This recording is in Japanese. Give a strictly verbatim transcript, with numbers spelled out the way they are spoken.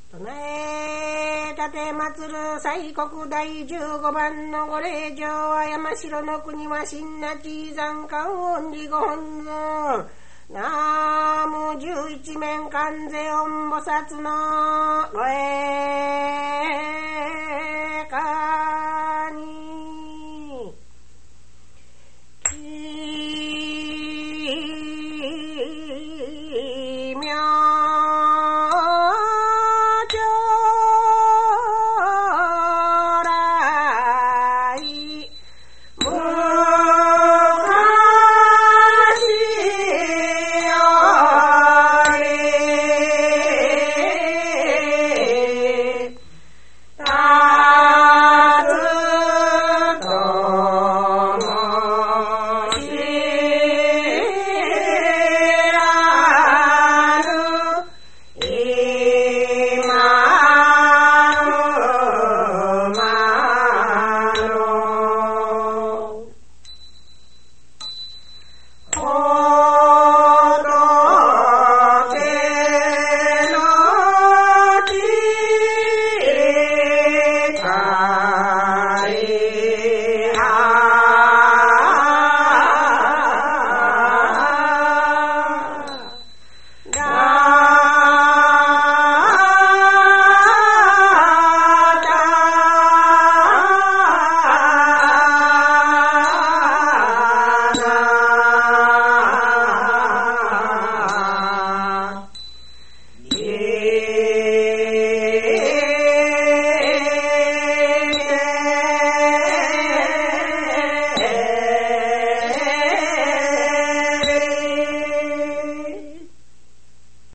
唱え立て祭る西国第十五番のご霊場は山城の国は新那地山観音寺ご本尊南無十一面観世音菩薩のご霊